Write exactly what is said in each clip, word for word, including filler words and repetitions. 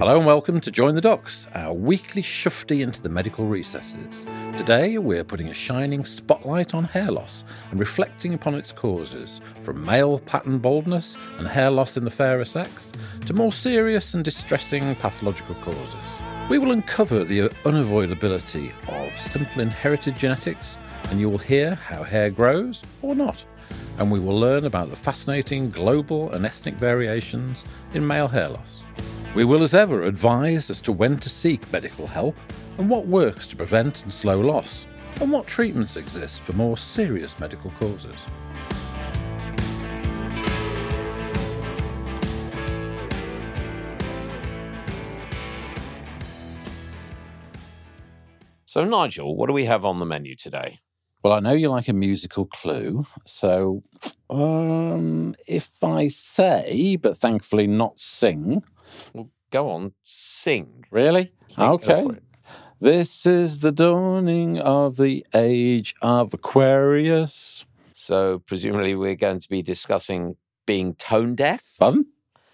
Hello and welcome to Join the Docs, our weekly shufti into the medical recesses. Today we're putting a shining spotlight on hair loss and reflecting upon its causes, from male pattern baldness and hair loss in the fairer sex to more serious and distressing pathological causes. We will uncover the unavoidability of simple inherited genetics, and you will hear how hair grows or not, and we will learn about the fascinating global and ethnic variations in male hair loss. We will, as ever, advise as to when to seek medical help and what works to prevent and slow loss, and what treatments exist for more serious medical causes. So, Nigel, what do we have on the menu today? Well, I know you like a musical clue, so um, if I say, but thankfully not sing... Well, go on, sing. Really? Yeah, okay. This is the dawning of the age of Aquarius. So, presumably we're going to be discussing being tone deaf? Pardon?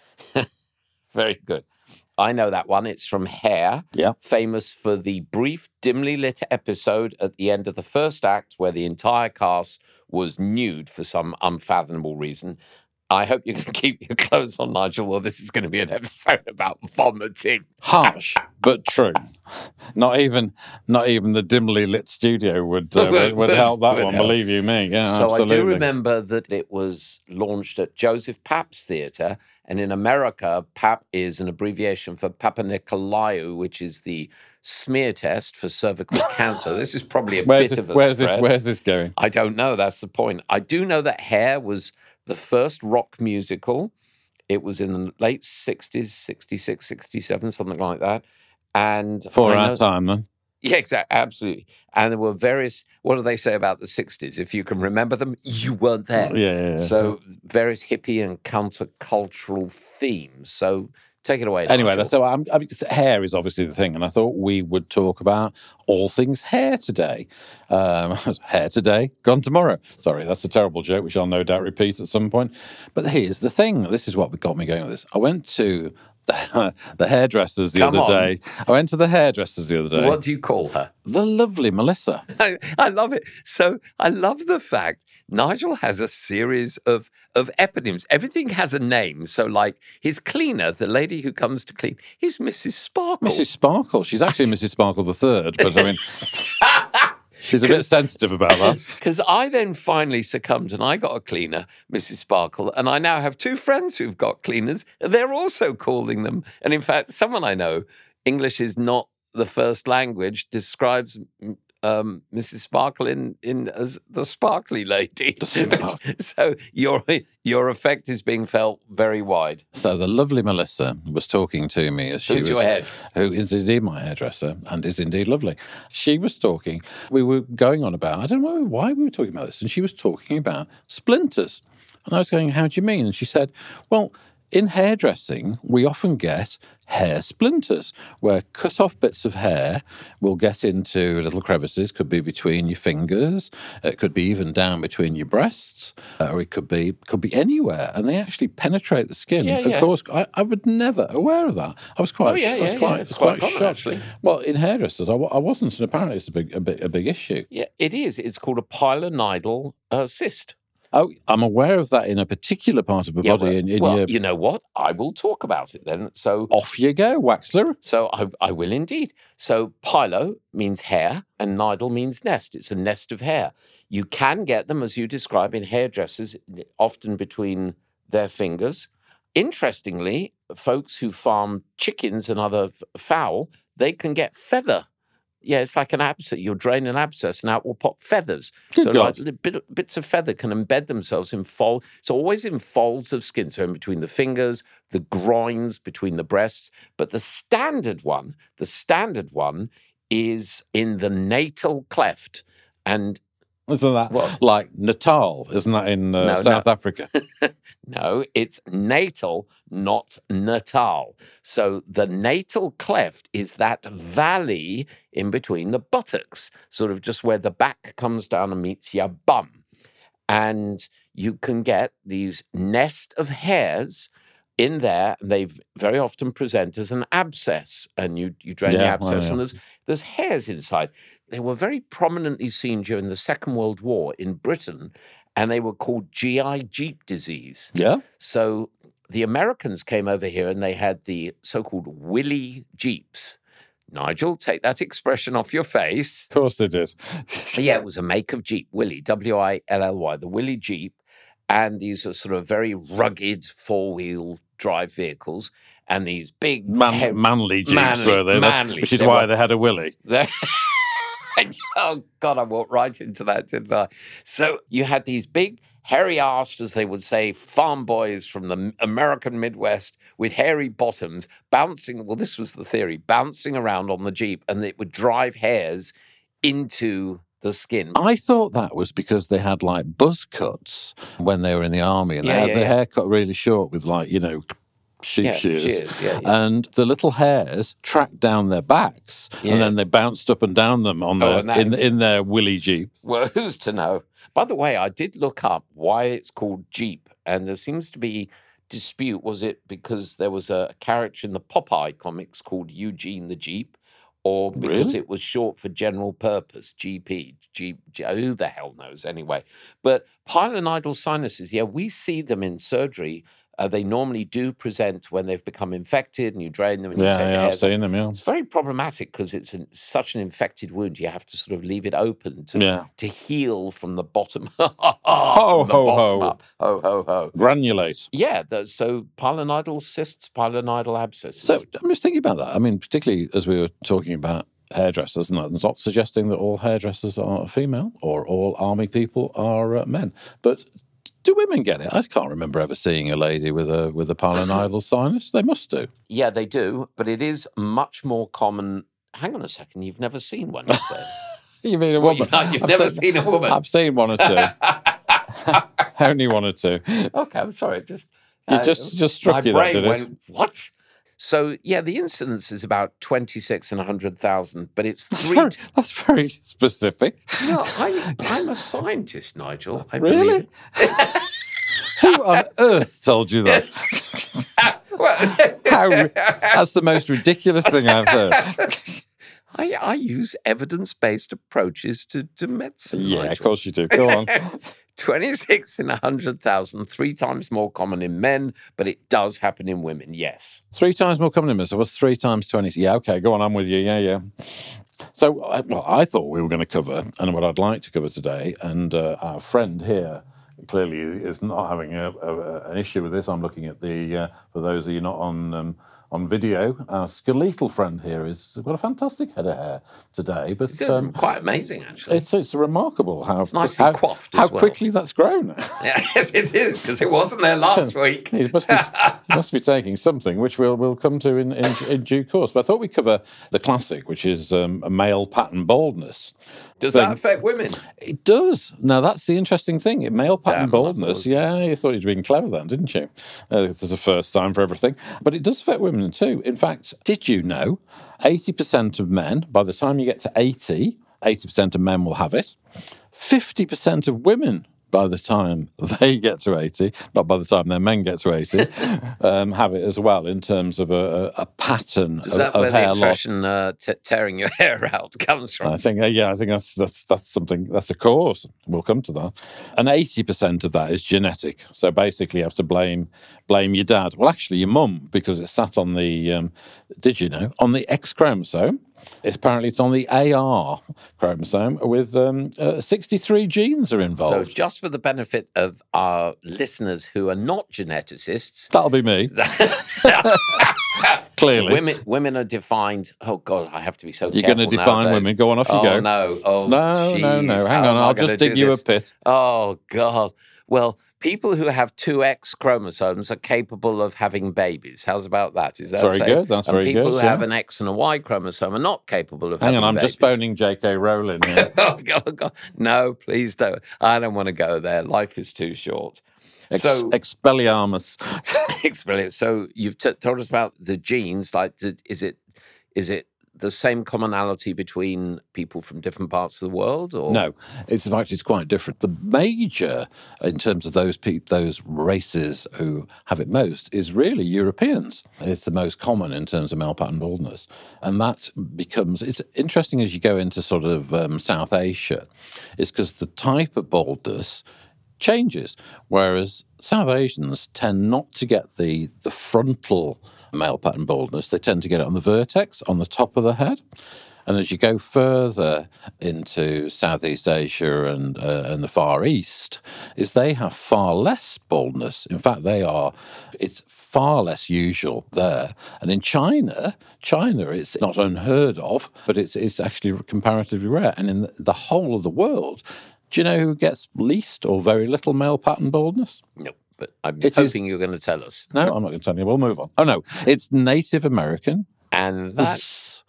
Very good. I know that one. It's from Hair, yeah. famous for the brief, dimly lit episode at the end of the first act where the entire cast was nude for some unfathomable reason. I hope you can keep your clothes on, Nigel, or this is going to be an episode about vomiting. Harsh, but true. Not even not even the dimly lit studio would uh, would, would help that would one, help. Believe you me. Yeah, so absolutely. I do remember that it was launched at Joseph Papp's Theatre, and in America, Pap is an abbreviation for Papa Nicolaou, which is the smear test for cervical cancer. This is probably a where's bit it, of a where's spread. This, where's this going? I don't know. That's the point. I do know that Hair was the first rock musical. It was in the late sixties, sixty-six, sixty-seven, something like that. And For our time, then. Yeah, exactly. Absolutely. And there were various, what do they say about the sixties? If you can remember them, you weren't there. Yeah, yeah, yeah. So various hippie and countercultural themes. So take it away. Anyway, Nigel. so I'm, I mean, hair is obviously the thing, and I thought we would talk about all things hair today. Um, hair today, gone tomorrow. Sorry, that's a terrible joke, which I'll no doubt repeat at some point. But here's the thing. This is what got me going with this. I went to the, the hairdressers the Come other on. day. I went to the hairdressers the other day. What do you call her? The lovely Melissa. I, I love it. So I love the fact Nigel has a series of of eponyms. Everything has a name. So like his cleaner, the lady who comes to clean, is Missus Sparkle. Missus Sparkle. She's actually Missus Sparkle the third, but I mean... She's a bit sensitive about that. Because I then finally succumbed and I got a cleaner, Missus Sparkle, and I now have two friends who've got cleaners, and they're also calling them. And in fact, someone I know, English is not the first language, describes um, Missus Sparkle in, in as the sparkly lady. So your your effect is being felt very wide. So the lovely Melissa was talking to me as she Who's was... your head? Who is indeed my hairdresser and is indeed lovely. She was talking, we were going on about, I don't know why we were talking about this, and she was talking about splinters. And I was going, how do you mean? And she said, well, in hairdressing, we often get hair splinters, where cut-off bits of hair will get into little crevices, could be between your fingers, it could be even down between your breasts, or it could be could be anywhere, and they actually penetrate the skin. Yeah, of yeah. course, I, I was never aware of that. I was quite, Oh, yeah, I was yeah, quite, yeah. I It's was quite, quite common, shocked. actually. Well, in hairdressers, I, wa- I wasn't, and apparently it's a big, a big, a big issue. Yeah, it is. It's called a pilonidal uh, cyst. Oh, I'm aware of that in a particular part of the Yeah, body. well, in, in well your... you know what? I will talk about it then. So Off you go, Waxler. So I, I will indeed. So pilo means hair and nidal means nest. It's a nest of hair. You can get them, as you describe, in hairdressers, often between their fingers. Interestingly, folks who farm chickens and other f- fowl, they can get feather. Yeah, it's like an abscess. You'll drain an abscess and out will pop feathers. Good so God. like little bit, bits of feather can embed themselves in fold. It's always in folds of skin, so in between the fingers, the groins, between the breasts. But the standard one, the standard one is in the natal cleft. And Isn't that What? like Natal? Isn't that in uh, No, South no. Africa? No, it's natal, not natal. So the natal cleft is that valley in between the buttocks, sort of just where the back comes down and meets your bum. And you can get these nest of hairs in there, and they very often present as an abscess, and you, you drain the Yeah, abscess, oh, yeah. and there's, there's hairs inside. They were very prominently seen during the Second World War in Britain, and they were called G I Jeep disease. Yeah. So the Americans came over here, and they had the so-called Willy Jeeps. Nigel, take that expression off your face. Of course they did. Yeah, it was a make of Jeep, Willy, W I L L Y, the Willy Jeep. And these are sort of very rugged four-wheel drive vehicles. And these big... Man, he- manly Jeeps, manly, were they? That's- manly. Which is They why were- they had a willy. They're- Oh, God, I walked right into that, didn't I? So you had these big, hairy-assed, as they would say, farm boys from the American Midwest with hairy bottoms bouncing, well, this was the theory, bouncing around on the Jeep, and it would drive hairs into the skin. I thought that was because they had like buzz cuts when they were in the army, and Yeah, they had yeah, their yeah. hair cut really short with like, you know, sheep Yeah, shears. shears, yeah, yeah. And the little hairs tracked down their backs, Yeah. and then they bounced up and down them on Oh, their, and that- in, in their willy Jeep. Well, who's to know? By the way, I did look up why it's called Jeep, and there seems to be dispute. Was it because there was a character in the Popeye comics called Eugene the Jeep, or because Really? it was short for general purpose, G P, Jeep, G- who the hell knows anyway. But pilonidal sinuses, yeah, we see them in surgery. Uh, they normally do present when they've become infected, and you drain them and you Yeah, take the yeah, I've hairs. seen them, yeah. It's very problematic because it's an, such an infected wound. You have to sort of leave it open to Yeah. to heal from the bottom. Ho, from the ho, bottom ho. up. Ho, ho, ho. Granulate. Yeah, the, so pilonidal cysts, pilonidal abscesses. So I'm just thinking about that. I mean, particularly as we were talking about hairdressers, and I'm not suggesting that all hairdressers are female or all army people are uh, men, but do women get it? I can't remember ever seeing a lady with a with a pilonidal sinus. They must do. yeah, they do, but it is much more common. Hang on a second, you've never seen one, you say? You mean a Well, woman? you've I've never seen a woman. I've seen one or two. Only one or two. Okay, I'm sorry. Just You just just struck my you that, brain did it? went, what? So yeah, the incidence is about twenty-six in a hundred thousand, but it's That's three. very, that's very specific. No, I, I'm a scientist, Nigel. I Really? believe it. Who on earth told you that? Well, How, that's the most ridiculous thing I've heard. I, I use evidence-based approaches to, to medicine. Yeah, of Nigel. course you do. Go on. twenty-six in a hundred thousand, three times more common in men, but it does happen in women. Yes. Three times more common in men. So what's three times twenty? Yeah, okay, go on. I'm with you. Yeah, yeah. So I- well, I thought we were going to cover, and what I'd like to cover today, and uh, our friend here clearly is not having a, a, an issue with this. I'm looking at the, uh, for those of you not on um, on video, our skeletal friend here has got a fantastic head of hair today. But It's um, quite amazing, actually. it's it's remarkable how It's nicely how, coiffed as how well. quickly that's grown. Yes, it is, because it wasn't there last week. He must be he must be taking something, which we'll we'll come to in, in, in due course. But I thought we'd cover the classic, which is um, a male pattern baldness. Does thing. that affect women? It does. Now that's the interesting thing. Male pattern Damn, I baldness. thought- Yeah, you thought you'd been clever then, didn't you? Uh, there's a first time for everything, but it does affect women too. In fact, did you know eighty percent of men, by the time you get to eighty, eighty percent of men will have it. fifty percent of women, by the time they get to eighty, not by the time their men get to eighty, um, have it as well in terms of a, a, a pattern Is of, that of where the hair loss. expression uh, t- tearing your hair out comes from? I think, uh, yeah, I think that's that's that's something. That's a cause. We'll come to that. And eighty percent of that is genetic. So basically, you have to blame blame your dad. Well, actually, your mum, because it sat on the. Um, did you know on the X chromosome? It's, apparently, it's on the A R chromosome with um, uh, sixty-three genes are So, involved. just for the benefit of our listeners who are not geneticists, That'll be me. Clearly, women women are defined. Oh God, I have to be so. you're going to careful define nowadays. women. Go on, off you Oh go. no! Oh no, no, no. jeez, Hang how on, am I I'll gonna just do dig you this? a pit. Oh God! Well, people who have two X chromosomes are capable of having babies. How's about that? Is that Very safe? good, that's and very people good, who yeah. have an X and a Y chromosome are not capable of Hang having on, I'm babies. just phoning J K Rowling here. Oh, God, oh, God. No, please don't. I don't want to go there. Life is too short. Ex- So, Expelliarmus. Expelliarmus. So you've t- told us about the genes. Like, the, is it is it the same commonality between people from different parts of the world? Or? No, it's actually it's quite different. The major, in terms of those people, those races who have it most, is really Europeans. It's the most common in terms of male pattern baldness, and that becomes it's interesting as you go into sort of um, South Asia, is because the type of baldness changes, whereas South Asians tend not to get the the frontal male pattern baldness. They tend to get it on the vertex, on the top of the head. And as you go further into Southeast Asia and uh, and the Far East, is they have far less baldness. In fact, they are, it's far less usual there. And in China, China, it's not unheard of, but it's it's actually comparatively rare. And in the whole of the world, do you know who gets least or very little male pattern baldness? No. But I'm It hoping is- you're going to tell us. No, I'm not going to tell you. We'll move on. Oh, no. It's Native American. And that,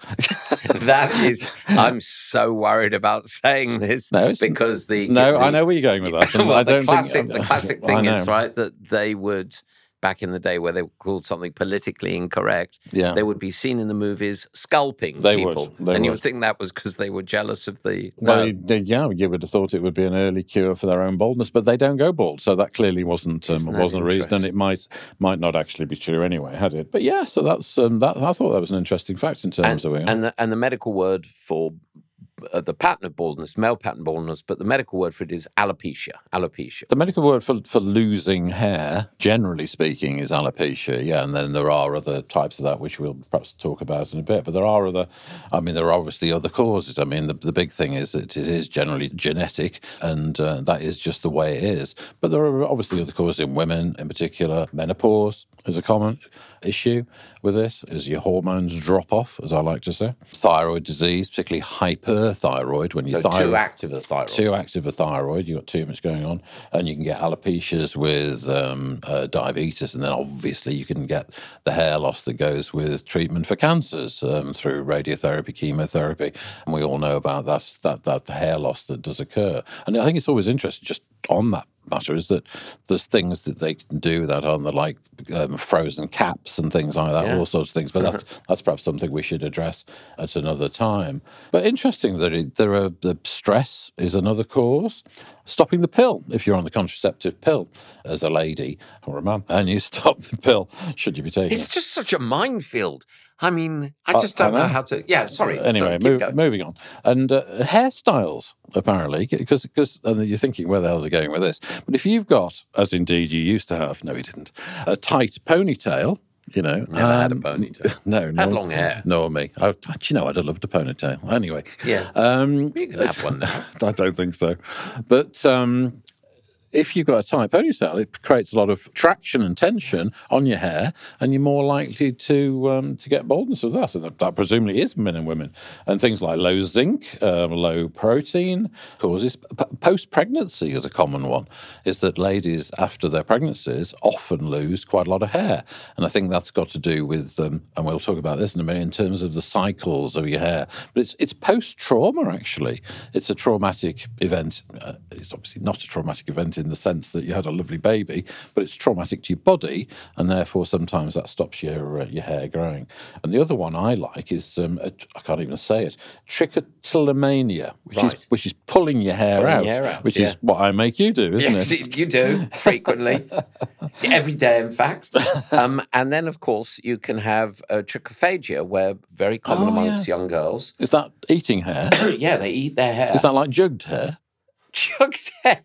that is, I'm so worried about saying this No, it's- because the No, the, I know where you're going with that. and well, I the don't classic, think, the classic I thing know. is right that they would, back in the day where they were called something politically incorrect, Yeah. they would be seen in the movies scalping They would, people, they and you would. would think that was because they were jealous of the. Well, No. you- they- yeah, you would have thought it would be an early cure for their own baldness, but they don't go bald, so that clearly wasn't um, Isn't that wasn't a reason, and interesting? it might might not actually be true anyway, had it? But yeah, so that's um, that. I thought that was an interesting fact in terms and, of it. and the and the medical word for uh, the pattern of baldness, male pattern baldness, but the medical word for it is alopecia. Alopecia. The medical word for, for losing hair, generally speaking, is alopecia, yeah, and then there are other types of that, which we'll perhaps talk about in a bit, but there are other, I mean, there are obviously other causes. I mean, the, the big thing is that it is generally genetic, and uh, that is just the way it is. But there are obviously other causes in women, in particular. Menopause is a common issue with this, as your hormones drop off, as I like to say. Thyroid disease, particularly hyperthyroid, when So you're too active a thyroid. too active a thyroid, you've got too much going on, and you can get alopecias with um, uh, diabetes, and then obviously you can get the hair loss that goes with treatment for cancers um, through radiotherapy, chemotherapy, and we all know about that, that, that the hair loss that does occur. And I think it's always interesting, just on that matter, is that there's things that they can do that on the like um, frozen caps and things like that, Yeah. all sorts of things. But that's that's perhaps something we should address at another time. But interesting that it, there are the stress is another cause. Stopping the pill if you're on the contraceptive pill as a lady or a man, and you stop the pill, should you be taking It's it? just such a minefield. I mean, I I- just don't I know. know. how to. Yeah, sorry. Anyway, sorry, keep move, going. moving on. And uh, hairstyles, apparently, because because and you're thinking, where the hell is it going with this? But if you've got, as indeed you used to have, no, he didn't, a tight ponytail, you know. Never had a um, ponytail. No, Had nor, long hair. nor me. I, do you know, I'd have loved a ponytail. Anyway. Yeah. Um, You can have one now. I don't think so. But um, if you've got a tight ponytail, it creates a lot of traction and tension on your hair, and you're more likely to um, to get baldness with that. And that, that presumably is men and women. And things like low zinc, um, low protein causes. P- post-pregnancy is a common one, is that ladies after their pregnancies often lose quite a lot of hair. And I think that's got to do with, um, and we'll talk about this in a minute, in terms of the cycles of your hair. But it's, it's post-trauma, actually. It's a traumatic event. Uh, it's obviously not a traumatic event in the sense that you had a lovely baby, but it's traumatic to your body, and therefore sometimes that stops your uh, your hair growing. And the other one I like is um, a, I can't even say it, trichotillomania, which Right. is which is pulling your hair, Pulling out, your hair out, which yeah. is what I make you do, isn't Yes, it? you do frequently, every day, in fact. Um, and then, of course, you can have uh, trichophagia, where very common Oh, amongst yeah. young girls. Is that eating hair? Yeah, they eat their hair. Is that like jugged hair? Chugged hair.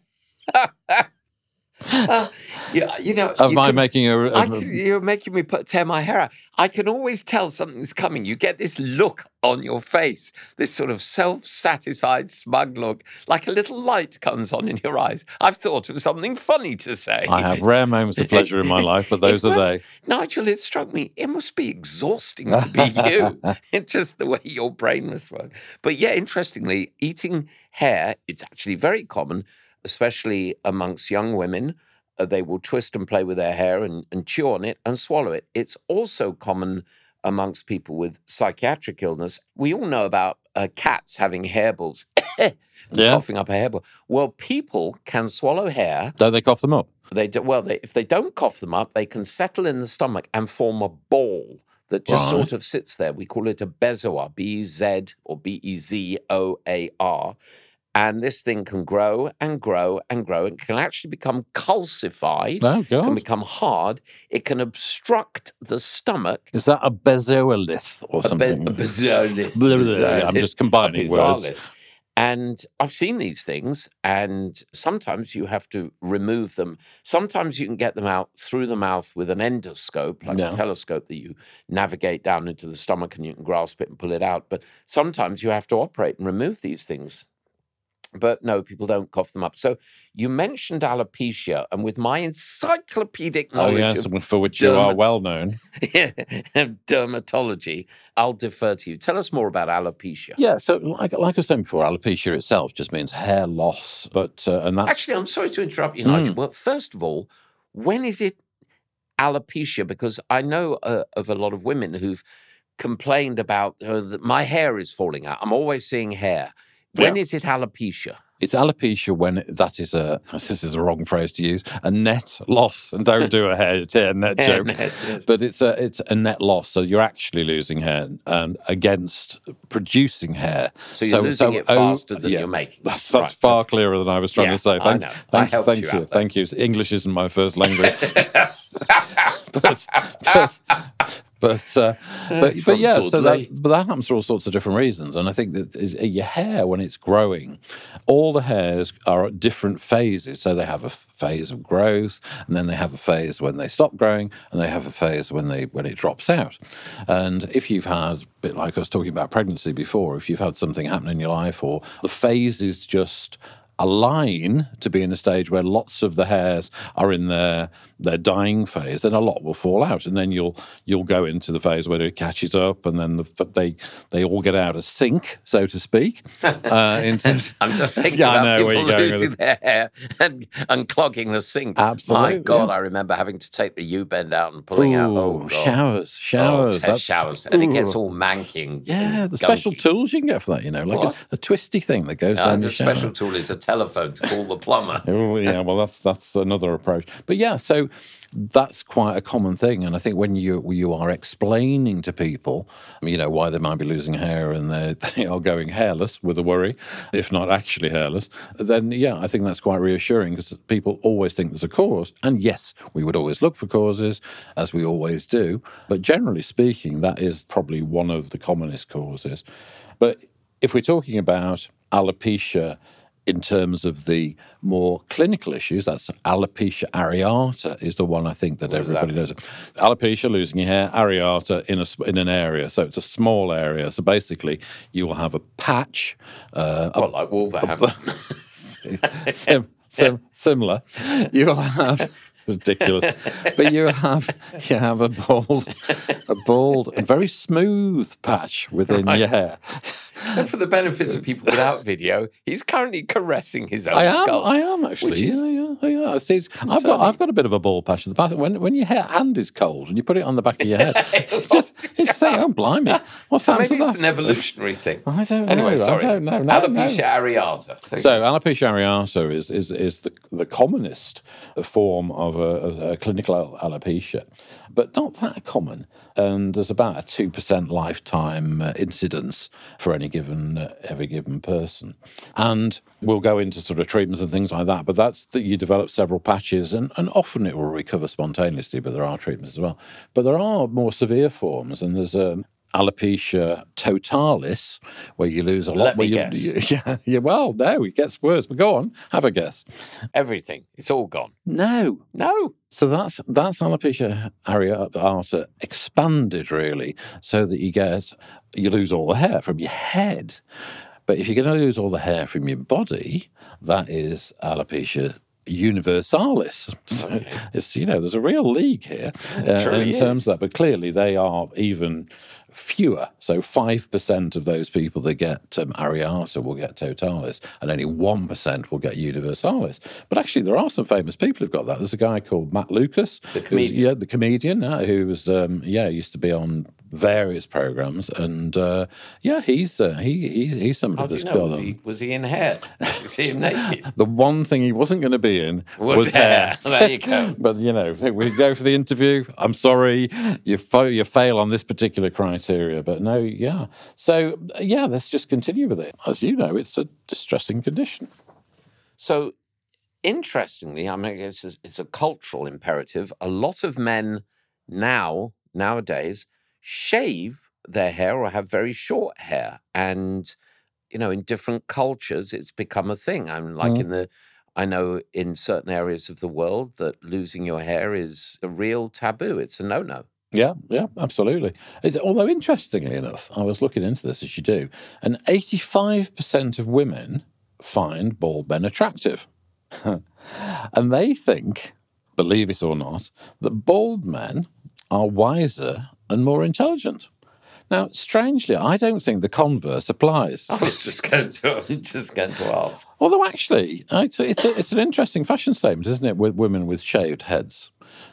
Uh, yeah, you know, Am you I can- making a, a- I can- you're making me put, tear my hair out. I can always tell something's coming. You get this look on your face, this sort of self-satisfied, smug look, like a little light comes on in your eyes. I've thought of something funny to say. I have rare moments of pleasure in my life, but those It are must- they. Nigel, it struck me, it must be exhausting to be you. It's just the way your brain must work. But yeah, interestingly, eating hair, it's actually very common, especially amongst young women. Uh, they will twist and play with their hair and, and chew on it and swallow it. It's also common amongst people with psychiatric illness. We all know about uh, cats having hairballs, Yeah. coughing up a hairball. Well, people can swallow hair. Don't they cough them up? They do, well, they, if they don't cough them up, they can settle in the stomach and form a ball that just Right. sort of sits there. We call it a bezoar, B E Z or B E Z O A R. And this thing can grow and grow and grow. It can actually become calcified. Oh, It can God. become hard. It can obstruct the stomach. Is that a bezoolith or A, be- something? a bezoolith. Blah, blah, blah. I'm bezoolith, just combining a words. bezoolith. And I've seen these things, and sometimes you have to remove them. Sometimes you can get them out through the mouth with an endoscope, like Yeah. a telescope that you navigate down into the stomach and you can grasp it and pull it out. But sometimes you have to operate and remove these things. But no, people don't cough them up. So you mentioned alopecia, and with my encyclopedic Oh, knowledge yes, of for which you are derma- well known. dermatology, I'll defer to you. Tell us more about alopecia. Yeah, so like like I was saying before, alopecia itself just means hair loss, but uh, and that's Actually, I'm sorry to interrupt you, Mm. Nigel. Well, first of all, when is it alopecia? Because I know uh, of a lot of women who've complained about uh, that my hair is falling out. I'm always seeing hair. When Yeah. is it alopecia? It's alopecia when that is a, this is a wrong phrase to use, a net loss. And don't do a hair, hair net Hair joke. net, yes. But it's a, it's a net loss. So you're actually losing hair and against producing hair. So you're losing it oh, faster than yeah, you're making it. That's, that's Right. far clearer than I was trying Yeah, to say. I Thank, know. I thank, helped thank you you. out there. Thank you. English isn't my first language. but, but, but, uh, but, but yeah, so Dudley. that, but that happens for all sorts of different reasons. And I think that is, your hair, when it's growing, all the hairs are at different phases. So they have a phase of growth, and then they have a phase when they stop growing, and they have a phase when they when it drops out. And if you've had, a bit like I was talking about pregnancy before, if you've had something happen in your life, or the phases just align to be in a stage where lots of the hairs are in their their dying phase, then a lot will fall out, and then you'll you'll go into the phase where it catches up, and then the, they they all get out of sync, so to speak. Uh, in terms, I'm just thinking Yeah, I about know where people you're going with losing their hair and unclogging the sink. Absolutely, My God, yeah. I remember having to take the U-bend out and pulling out. Oh, Ooh, God. showers, showers, Oh, te- that's- showers. And it gets ooh. all manky and Yeah, and the special gunky. tools you can get for that, you know, like a, What? a twisty thing that goes Uh, down the your shower. special tool is a telephone to call the plumber. Oh, yeah, well, that's that's another approach. But yeah, so that's quite a common thing, and I think when you you are explaining to people, you know, why they might be losing hair and they they are going hairless with a worry, if not actually hairless, then yeah, I think that's quite reassuring because people always think there's a cause, and yes, we would always look for causes, as we always do, but generally speaking, that is probably one of the commonest causes. But if we're talking about alopecia in terms of the more clinical issues, that's alopecia areata is the one I think that does that everybody knows. Alopecia, losing your hair, areata in a s- in an area, so it's a small area. So basically, you will have a patch, uh, Well, like Wolverhampton. sim, sim, similar. You will have ridiculous, but you have you have a bald, a bald and very smooth patch within Right. your hair. And for the benefits of people without video, he's currently caressing his own I am, skull. I am actually. which is- yeah, yeah, yeah. See, it's- I've got, I've got a bit of a bald patch at the back. When when your hair, hand is cold and you put it on the back of your head, it's just, it's thing. Oh, blimey! What's So happened maybe to it's that? an evolutionary thing. I don't know. Anyway, sorry. I don't know. No, Alopecia no. areata. So- So alopecia areata is is is the the commonest form of a, a, a clinical alopecia, but not that common. And there's about a two percent lifetime uh, incidence for any given uh, every given person. And we'll go into sort of treatments and things like that. But that's that you develop several patches, and, and often it will recover spontaneously. But there are treatments as well. But there are more severe forms, and there's um, alopecia totalis, where you lose a lot. Let where me you, guess. Yeah, yeah. Well, no, it gets worse. But go on, have a guess. Everything. It's all gone. No. No. So that's that's alopecia areata expanded, really, so that you get you lose all the hair from your head. But if you're going to lose all the hair from your body, that is alopecia universalis. So Okay. it's, you know, there's a real league here uh, truly in terms is. of that. But clearly they are even fewer. So five percent of those people that get um, areata will get totalis, and only one percent will get universalis. But actually, there are some famous people who've got that. There's a guy called Matt Lucas, The who's- comedian. yeah, the comedian, uh, who was, um, yeah, used to be on various programs, and uh, yeah, he's uh, he, he's he's somebody How do that's you know? got Was them. he, was he in hair? Did you see him naked? The one thing he wasn't going to be in was, Was hair. hair. There you go. But, you know, we go for the interview. I'm sorry, you, fo- you fail on this particular criteria. But no, yeah. So, yeah, let's just continue with it. As you know, it's a distressing condition. So, interestingly, I mean, it's a, it's a cultural imperative. A lot of men now, nowadays, shave their hair or have very short hair. And, you know, in different cultures, it's become a thing. I mean, like Mm. in the, I know in certain areas of the world that losing your hair is a real taboo. It's a no-no. Yeah, yeah, absolutely. It's, although, interestingly enough, I was looking into this, as you do, and eighty-five percent of women find bald men attractive. And they think, believe it or not, that bald men are wiser and more intelligent. Now, strangely, I don't think the converse applies. I was just going to, just going to ask. Although, actually, it's, a, it's, a, it's an interesting fashion statement, isn't it, with women with shaved heads?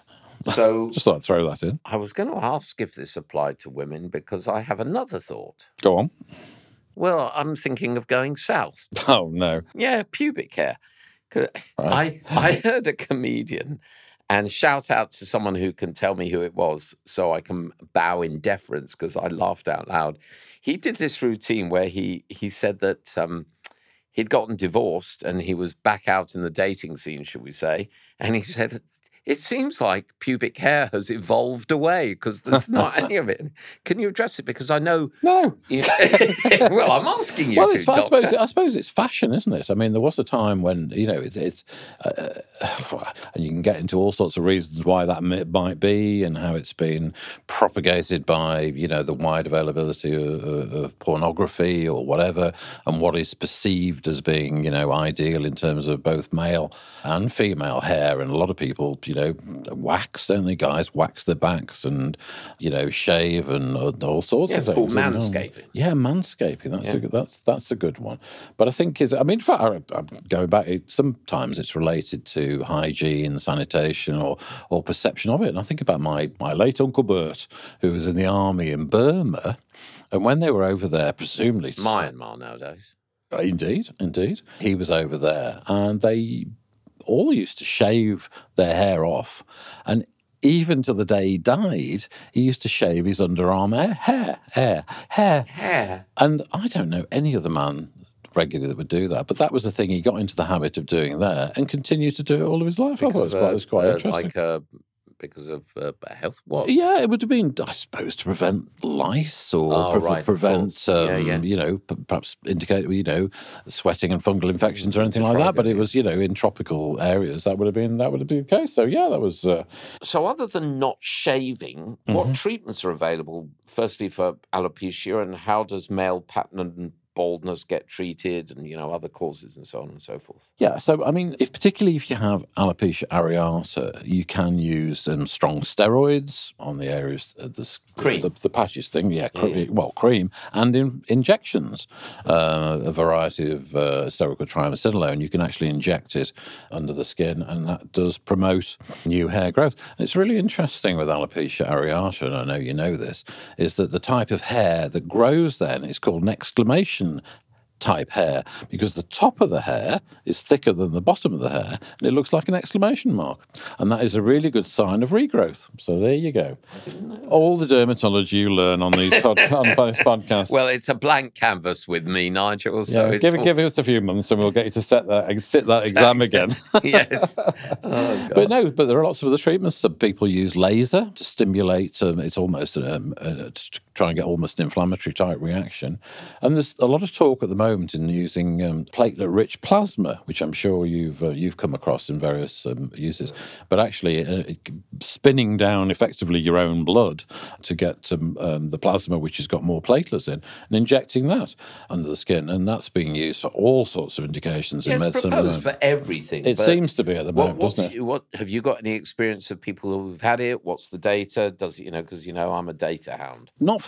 So, Just thought I'd throw that in. I was going to ask if this applied to women because I have another thought. Go on. Well, I'm thinking of going south. Oh, no. Yeah, pubic hair. 'Cause Right. I, I heard a comedian, and shout out to someone who can tell me who it was so I can bow in deference because I laughed out loud. He did this routine where he, he said that um, he'd gotten divorced and he was back out in the dating scene, should we say. And he said, it seems like pubic hair has evolved away because there's not any of it. Can you address it? Because I know... No. You well, I'm asking you Well, to, it's, I, Doctor. suppose, I suppose it's fashion, isn't it? I mean, there was a time when, you know, it's, it's uh, and you can get into all sorts of reasons why that might be and how it's been propagated by, you know, the wide availability of, of pornography or whatever, and what is perceived as being, you know, ideal in terms of both male and female hair. And a lot of people, you know, wax, don't they, guys? Wax their backs and, you know, shave and uh, all sorts Yeah, of it's things. called manscaping. Yeah, manscaping. That's Yeah. a that's that's a good one. But I think is I mean, in fact, I, I'm going back. It, sometimes it's related to hygiene, sanitation, or or perception of it. And I think about my my late Uncle Bert, who was in the army in Burma, and when they were over there, presumably Myanmar nowadays. Indeed, indeed, he was over there, and they all used to shave their hair off, and even to the day he died, he used to shave his underarm hair, hair, hair, hair. Hair. And I don't know any other man regularly that would do that, but that was the thing he got into the habit of doing there and continued to do it all of his life. I thought it was Because, quite, uh, it was quite uh, interesting. Like uh, because of uh, health. What? Yeah, it would have been, I suppose, to prevent lice or Oh, pre- right, of prevent, course. um, Yeah, yeah. you know, p- perhaps indicate, you know, sweating and fungal infections or anything To like try that. But to- it was, you know, in tropical areas, that would have been that would have been the case. So yeah, that was. Uh, So other than not shaving, Mm-hmm. what treatments are available, firstly, for alopecia, and how does male pattern baldness get treated, and, you know, other causes and so on and so forth? Yeah, so I mean, if particularly if you have alopecia areata, you can use um, strong steroids on the areas of the Cream. the, the patches thing. Yeah, cre- Yeah, yeah. well, cream and in, injections. Uh, a variety of uh, steroid called triamcinolone. You can actually inject it under the skin, and that does promote new hair growth. And it's really interesting with alopecia areata, and I know you know this, is that the type of hair that grows then is called an exclamation type hair, because the top of the hair is thicker than the bottom of the hair and it looks like an exclamation mark, and that is a really good sign of regrowth. So there you go, all the dermatology you learn on these pod- on this podcast. Well, it's a blank canvas with me, Nigel. So yeah, it's give, all- give us a few months and we'll get you to set that sit that exam again. Yes. Oh, God. But no, but there are lots of other treatments. Some people use laser to stimulate. Um, it's almost um, uh, to try and get almost an inflammatory type reaction. And there's a lot of talk at the moment in using um, platelet-rich plasma, which I'm sure you've uh, you've come across in various um, uses. But actually, uh, it, spinning down effectively your own blood to get um, um, the plasma, which has got more platelets in, and injecting that under the skin, and that's being used for all sorts of indications Yeah, in it's medicine. proposed for everything. It but seems to be at the What, moment, what's, doesn't it? what have you got any experience of people who've had it? What's the data? Does it, you know, because you know I'm a data hound. Not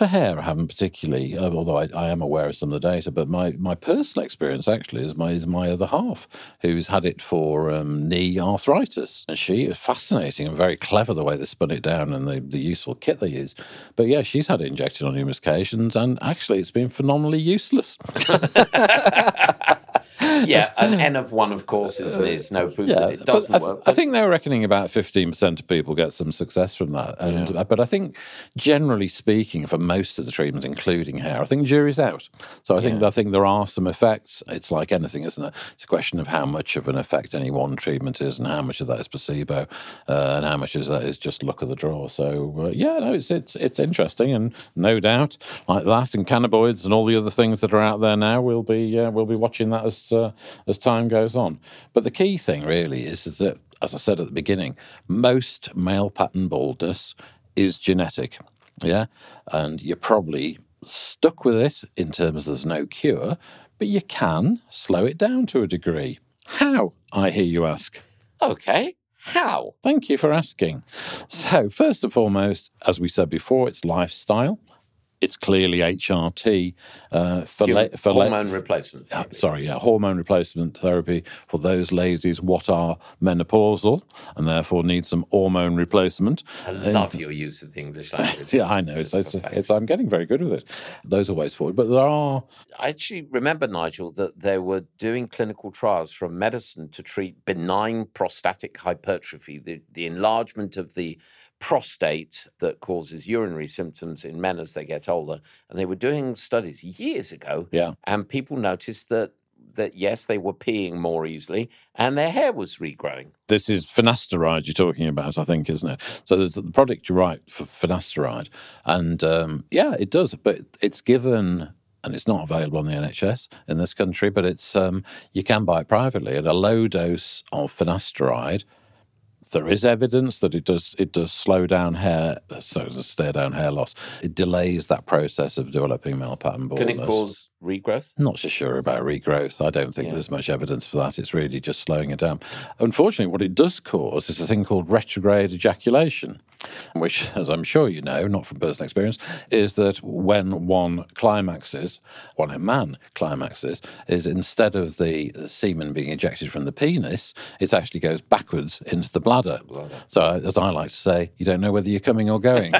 for hair, I haven't particularly, uh, although I, I am aware of some of the data, but my, my personal experience actually is my is my other half, who's had it for um, knee arthritis. And she is fascinating and very clever the way they spun it down and the, the useful kit they use. But yeah, she's had it injected on numerous occasions, and actually it's been phenomenally useless. Yeah, an N of one, of course, is, is no proof yeah, that it doesn't I, work. I think they were reckoning about fifteen percent of people get some success from that. And Yeah. But I think, generally speaking, for most of the treatments, including hair, I think the jury's out. So I think Yeah. I think there are some effects. It's like anything, isn't it? It's a question of how much of an effect any one treatment is, and how much of that is placebo, uh, and how much of that is just luck of the draw. So uh, yeah, no, it's it's it's interesting, and no doubt, like that, and cannabinoids, and all the other things that are out there now, we'll be uh, we'll be watching that as uh, as time goes on. But the key thing really is that, as I said at the beginning, most male pattern baldness is genetic. Yeah. And you're probably stuck with it in terms of there's no cure, but you can slow it down to a degree. How, I hear you ask? Okay, how? Thank you for asking. So, first and foremost, as we said before, it's lifestyle. It's clearly H R T uh, for, Human- la- for hormone la- replacement Uh, therapy. sorry, yeah, hormone replacement therapy for those ladies what are menopausal and therefore need some hormone replacement. I love your use of the English language. Yeah, I know. It's, it's, perfect. it's, I'm getting very good with it. Those are ways forward. But there are, I actually remember, Nigel, that they were doing clinical trials for a medicine to treat benign prostatic hypertrophy, the, the enlargement of the prostate that causes urinary symptoms in men as they get older. And they were doing studies years ago, yeah, and people noticed that, that yes, they were peeing more easily, and their hair was regrowing. this is finasteride you're talking about, I think, isn't it? So there's the product you're right for finasteride. And um, yeah, it does. But it's given, and it's not available on the N H S in this country, but it's um, you can buy it privately. At a low dose of finasteride, there is evidence that it does it does slow down hair, so to stare down hair loss. It delays that process of developing male pattern baldness. Can it cause regrowth? Not so sure about regrowth. I don't think Yeah. there's much evidence for that. It's really just slowing it down. Unfortunately, what it does cause is a thing called retrograde ejaculation, which, as I'm sure you know, not from personal experience, is that when one climaxes, when a man climaxes, is instead of the semen being ejected from the penis, it actually goes backwards into the bladder. Bladder. So, as I like to say, you don't know whether you're coming or going.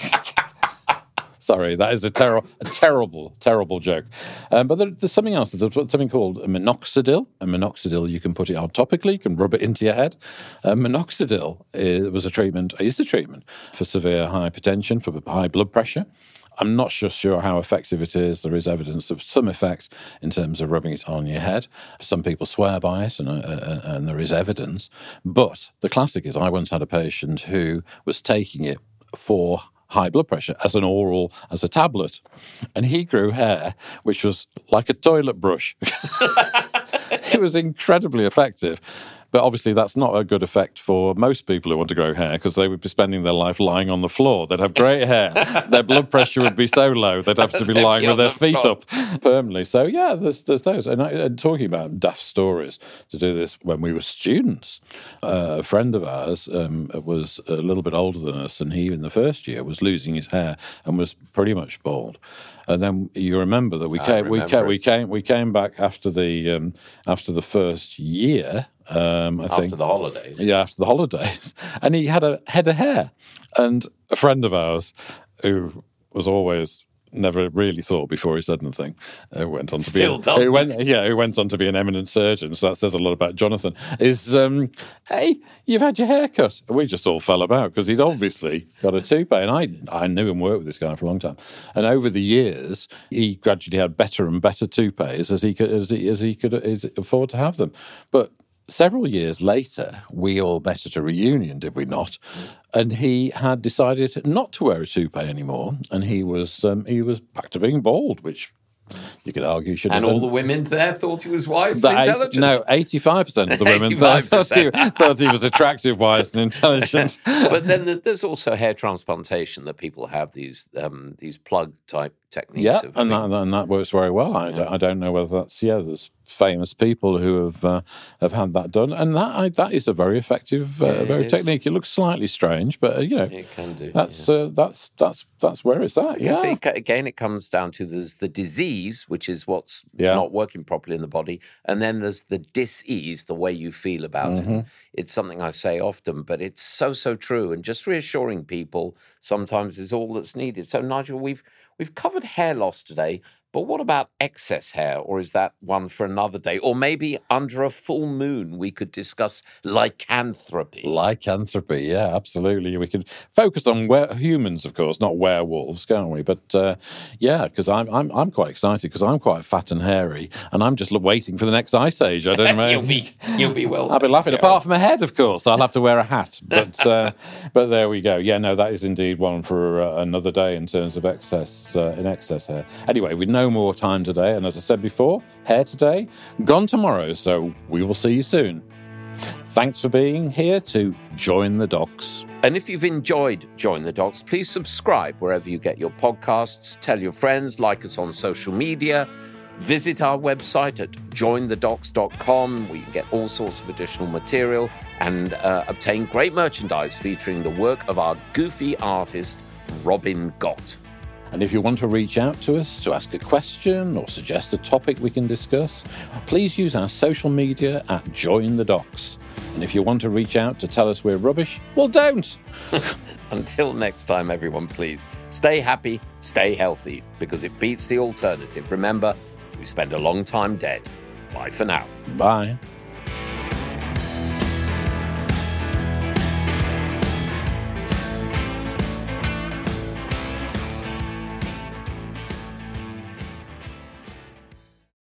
Sorry, that is a, ter- a terrible, terrible joke. Um, but there, there's something else. There's something called minoxidil. And minoxidil, you can put it on topically, you can rub it into your head. Uh, minoxidil is, was a treatment, is a treatment for severe hypertension, for high blood pressure. I'm not just sure how effective it is. There is evidence of some effect in terms of rubbing it on your head. Some people swear by it, and, uh, and there is evidence. But the classic is I once had a patient who was taking it for high blood pressure as an oral, as a tablet. And he grew hair, which was like a toilet brush. It was incredibly effective. But obviously that's not a good effect for most people who want to grow hair, because they would be spending their life lying on the floor. They'd have great hair. Their blood pressure would be so low, they'd have to be lying with their feet up permanently. So yeah, there's, there's those. And, I, and talking about daft stories, to do this when we were students, uh, a friend of ours um, was a little bit older than us, and he, in the first year, was losing his hair and was pretty much bald. And then you remember that we I came, we remember came, it. we came, we came back after the um, after the first year. Um, I After think the holidays. yeah, after the holidays, and he had a head of hair. And a friend of ours, who was always never really thought before he said anything, who went on to Still be doesn't. who went, yeah, who went on to be an eminent surgeon. So that says a lot about Jonathan. Is um, hey, you've had your hair cut. And we just all fell about because he'd obviously got a toupee, and I I knew and worked with this guy for a long time. And over the years, he gradually had better and better toupees as he could as he, as he could as afford to have them, but. Several years later, we all met at a reunion, did we not? And he had decided not to wear a toupee anymore, and he was um, he was back to being bald, which you could argue should have And all done. the women there thought he was wise The and eight- intelligent. no, eighty-five percent of the women thought, thought, he, thought he was attractive, wise, and intelligent. But then th- there's also hair transplantation that people have, these um, these plug type techniques. Yeah, of and having- that, and that works very well. I, don't, I don't know whether that's, yeah, there's famous people who have uh, have had that done, and that I, that is a very effective, uh, Yeah, very is. technique. It looks slightly strange, but uh, you know, It can do. that's yeah. uh, that's that's that's where it's at. Because Yeah, it, again, it comes down to there's the disease, which is what's Yeah. not working properly in the body, and then there's the dis-ease, the way you feel about Mm-hmm. it. It's something I say often, but it's so so true, and just reassuring people sometimes is all that's needed. So, Nigel, we've we've covered hair loss today. But what about excess hair, or is that one for another day? Or maybe under a full moon we could discuss lycanthropy. lycanthropy. Yeah, absolutely. We could focus on were- humans, of course, not werewolves, can't we? But uh, yeah, because I'm I'm I'm quite excited because I'm quite fat and hairy, and I'm just waiting for the next ice age. I don't know. you'll be you'll be well. I'll be laughing. Yeah. Apart from a head, of course, I'll have to wear a hat. But uh, but there we go. Yeah, no, that is indeed one for uh, another day in terms of excess uh, in excess hair. Anyway, with no more time today, and as I said before, hair today, gone tomorrow. So we will see you soon. Thanks for being here to Join the Docs. And if you've enjoyed Join the Docs, please subscribe wherever you get your podcasts. Tell your friends, like us on social media. Visit our website at join the docs dot com, where you can get all sorts of additional material and uh, obtain great merchandise featuring the work of our goofy artist, Robin Gott. And if you want to reach out to us to ask a question or suggest a topic we can discuss, please use our social media at Join the Docs. And if you want to reach out to tell us we're rubbish, well, don't. Until next time, everyone, please stay happy, stay healthy, because it beats the alternative. Remember, we spend a long time dead. Bye for now. Bye.